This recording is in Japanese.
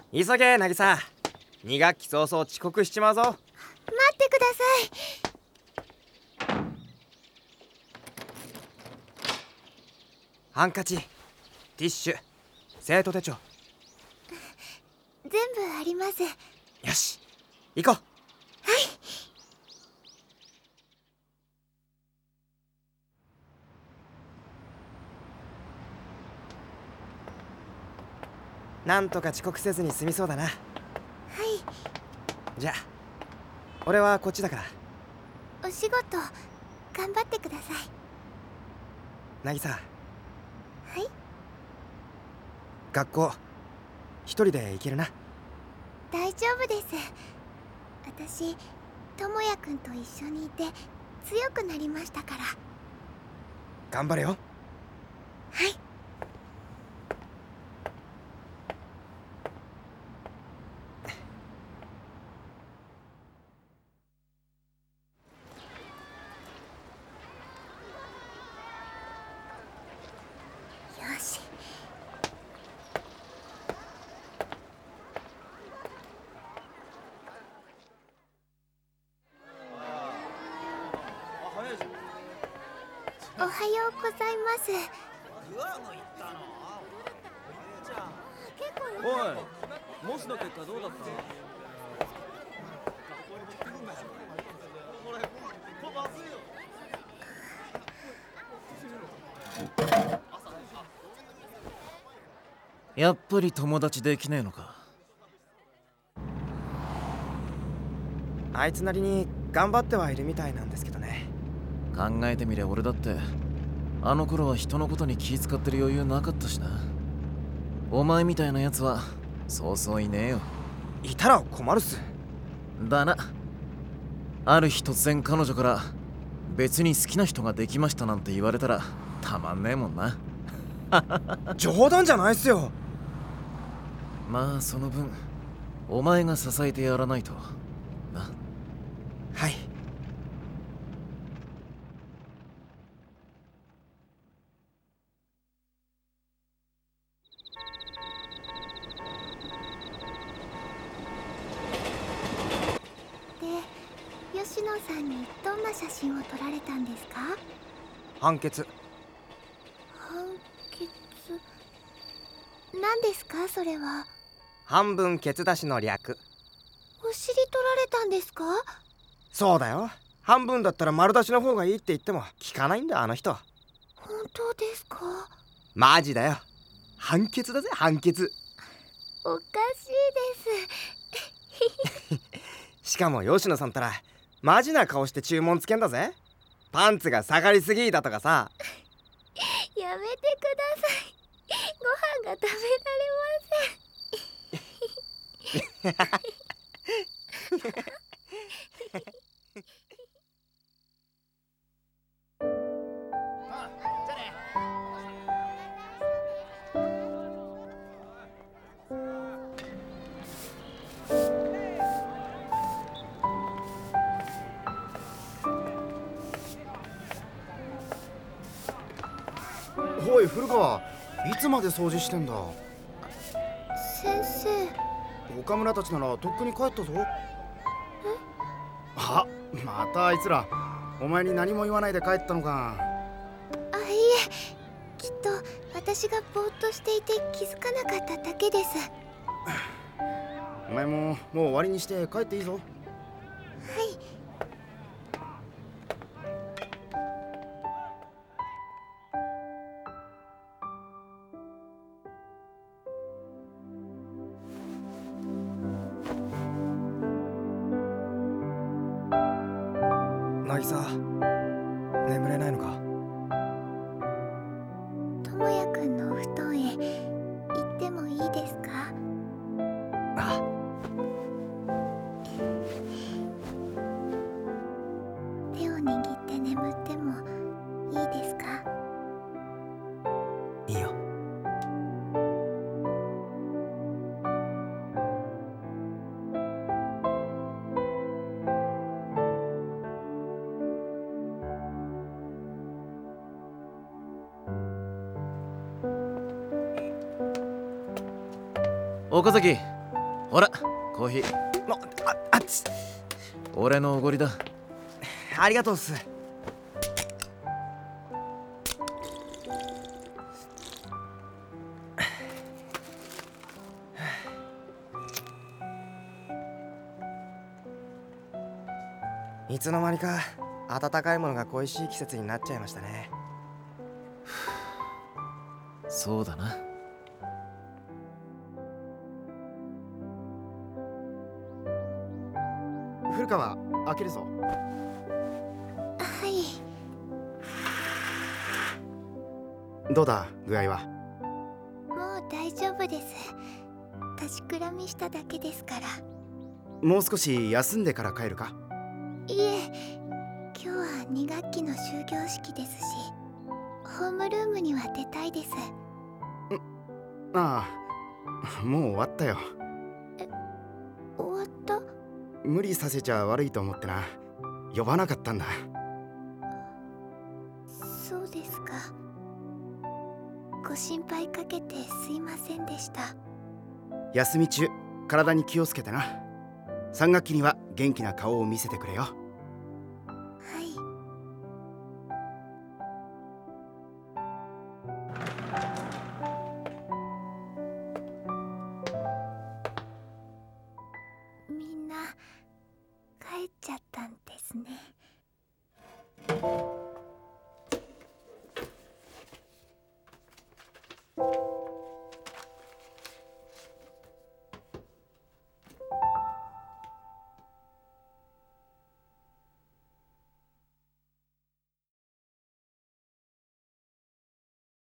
急げ渚、2学期早々遅刻しちまうぞ。 待ってください。 ハンカチ、ティッシュ、生徒手帳。 全部あります。 よし、行こう。なんとか遅刻せずに済みそうだな。 はい。 じゃあ俺はこっちだから。 お仕事頑張ってください。 渚、 はい。 学校一人で行けるな。 大丈夫です。私、智也くんと一緒にいて強くなりましたから。 頑張れよ。 はい。よし。おはようございます。 おい、模試の結果どうだった？やっぱり友達できねえのか。 あいつなりに頑張ってはいるみたいなんですけどね。 考えてみりゃ俺だってあの頃は人のことに気遣ってる余裕なかったしな。お前みたいなやつはそうそういねえよ。 いたら困るっす。 だな。ある日突然彼女から別に好きな人ができましたなんて言われたらたまんねえもんな。 冗談じゃないっすよ。 まあその分お前が支えてやらないとな。 はい。 で、吉野さんにどんな写真を撮られたんですか？ 判決。 判決。何ですかそれは？ 半分ケツ出しの略。 お尻取られたんですか？ そうだよ。半分だったら丸出しの方がいいって言っても聞かないんだあの人。 本当ですか？ マジだよ。判決だぜ判決。 おかしいです。 しかも吉野さんったらマジな顔して注文つけんだぜ。パンツが下がりすぎだとかさ。 やめてください。ご飯が食べられません。 おい古川、いつまで掃除してんだ。 先生。 岡村たちならとっくに帰ったぞ。あ、またあいつらお前に何も言わないで帰ったのか。 あ、いえ、きっと私がぼーっとしていて気づかなかっただけです。 お前もう終わりにして帰っていいぞ。 はい。 渚、眠れないのか？ 智也くんのお布団へ行ってもいいですか？ あ、 手を握って眠ってもいいですか？ いいよ。 岡崎、 ほらコーヒー。 あっつ。 俺のおごりだ。 ありがとうっす。いつの間にか温かいものが恋しい季節になっちゃいましたね。 そうだな。 古川、開けるぞ。 はい。 どうだ具合は。 もう大丈夫です。立ちくらみしただけですから。 もう少し休んでから帰るか。 いえ、今日は2学期の終業式ですし、ホームルームには出たいです。 ああ、もう終わったよ。 終わった？ 無理させちゃ悪いと思ってな。呼ばなかったんだ。 そうですか。ご心配かけてすいませんでした。 休み中、体に気をつけてな。3学期には元気な顔を見せてくれよ。